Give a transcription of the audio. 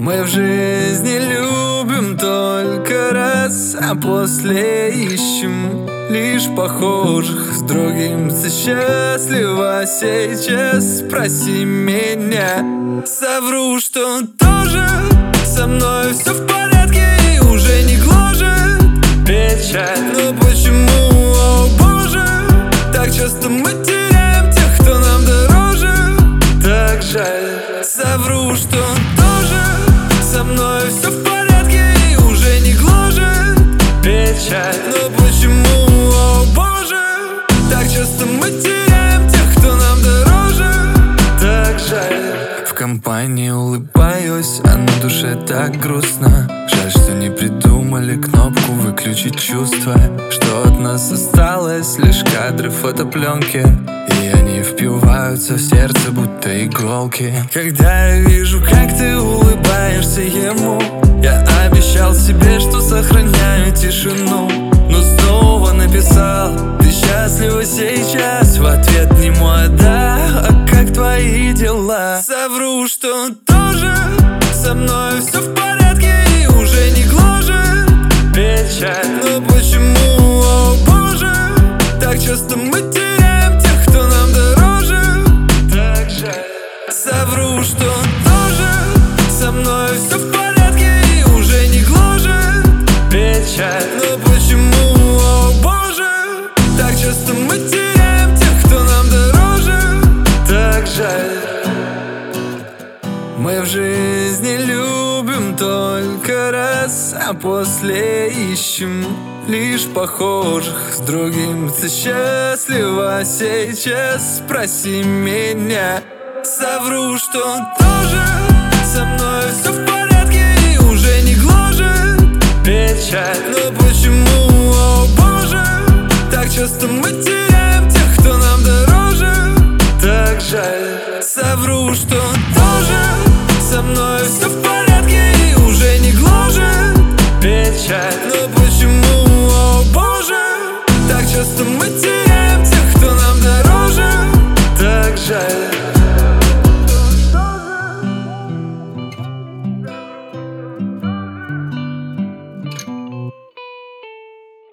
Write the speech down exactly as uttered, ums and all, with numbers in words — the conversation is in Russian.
Мы в жизни любим только раз, а после ищем лишь похожих. С другим ты счастлива сейчас, спроси меня. Совру, что тоже со мной все в порядке и уже не гложет печаль. Но почему, о боже, так часто мы теряем тех, кто нам дороже? Так жаль. Совру, что тоже со мной все в порядке и уже не гложет печаль. Но почему, о боже, так часто мы теряем тех, кто нам дороже? Так жаль. В компании улыбаюсь, а на душе так грустно. Жаль, что не придумали кнопку выключить чувства, что от нас осталось лишь кадры фотопленки, и они впиваются в сердце, будто иголки. Когда я вижу, как ты улыбаешься ему, я обещал себе, что сохраняю тишину, но снова написал: ты счастлива сейчас? В ответ не мой да, а как твои дела? Совру, что тоже со мной все в порядке и уже не гложет печаль. Но почему, о боже, так часто мы теряем тех, кто нам дороже? Так жаль. Совру, что тоже со мной все в порядке и уже не гложет печаль. Но почему, о боже, так часто мы теряем тех, кто нам дороже? Так жаль. Мы в жизни любим только раз, а после ищем лишь похожих. С другим ты счастлива сейчас, спроси меня. Совру, что тоже со мной все в порядке и уже не гложет печаль. Но почему, о боже, так часто мы теряем тех, кто нам дороже? Так жаль. Совру, что тоже со мной все в порядке и уже не гложет печаль. Но почему, о боже, так часто мы теряем тех, кто нам дороже? Так жаль.